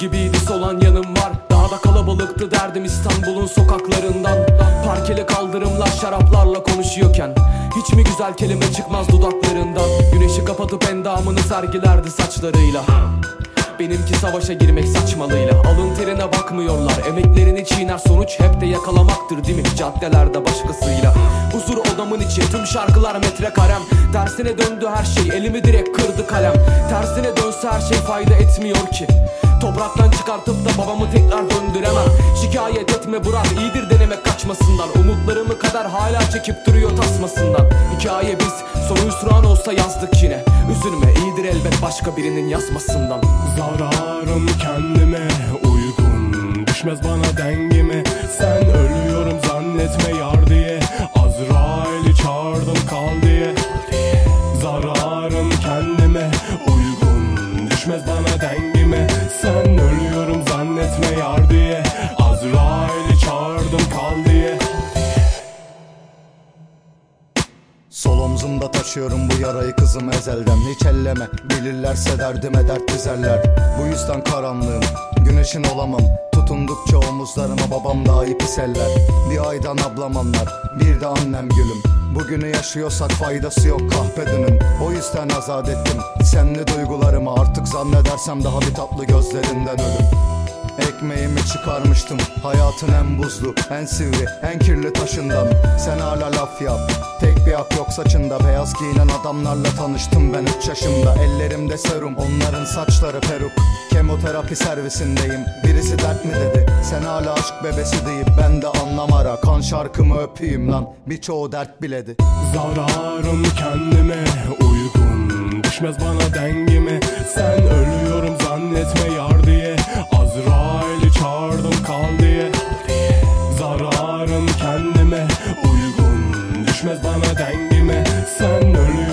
gibiydi solan yanım var. Daha da kalabalıktı derdim İstanbul'un sokaklarından. Parkeli kaldırımlar şaraplarla konuşuyorken hiç mi güzel kelime çıkmaz dudaklarından. Güneşi kapatıp endamını sergilerdi saçlarıyla. Benimki savaşa girmek saçmalığıyla. Alın terine bakmıyorlar, emeklerini çiğner, sonuç hep de yakalamaktır değil mi? Caddelerde başkasıyla. Huzur odamın içi, tüm şarkılar metrekarem. Tersine döndü her şey, elimi direkt kırdı kalem. Tersine dönse her şey fayda etmiyor ki. Topraktan çıkartıp da babamı tekrar döndüremem. Şikayet etme bırak, iyidir denemek kaçmasından. Umutlarımı kader hala çekip duruyor tasmasından. Hikaye biz, sonu hüsran olsa yazdık yine. Üzülme, iyidir elbet başka birinin yazmasından. Zararım kendime uygun, düşmez bana dengime. Sen ölüyorum zannetme yar diye, Azrail'i çağırdım kal diye. Zararım kendime uygun, düşmez bana dengime. Sen ölüyorum zannetme yar diye, Azrail'i çağırdım kal diye. Sol omzumda taşıyorum bu yarayı kızım ezelden. Hiç elleme, bilirlerse derdime dert dizerler. Bu yüzden karanlığım, güneşin olamam. Tutundukça omuzlarıma babam dahi pis eller. Bir aydan ablam anlar, bir de annem gülüm. Bugünü yaşıyorsak faydası yok kahpedinin. O yüzden azat ettim senli duygularımı. Artık zannedersem daha bir tatlı gözlerinden ölüm. Ekmeğimi çıkarmıştım hayatın en buzlu, en sivri, en kirli taşından. Sen hala laf yap, tek bir ak yok saçında. Beyaz giyinen adamlarla tanıştım ben 3 yaşımda. Ellerimde serum, onların saçları peruk. Kemoterapi servisindeyim, birisi dert mi dedi. Sen hala aşk bebesi deyip ben de anlam ara. Kan şarkımı öpeyim lan, birçoğu dert biledi. Zararım kendime uygun, düşmez bana dengime. Sen ölüyorum zannetme yar diye, Azrail'i çağırdım kal diye. Zararım kendime uygun, düşmez bana dengime. Sen ölüyorum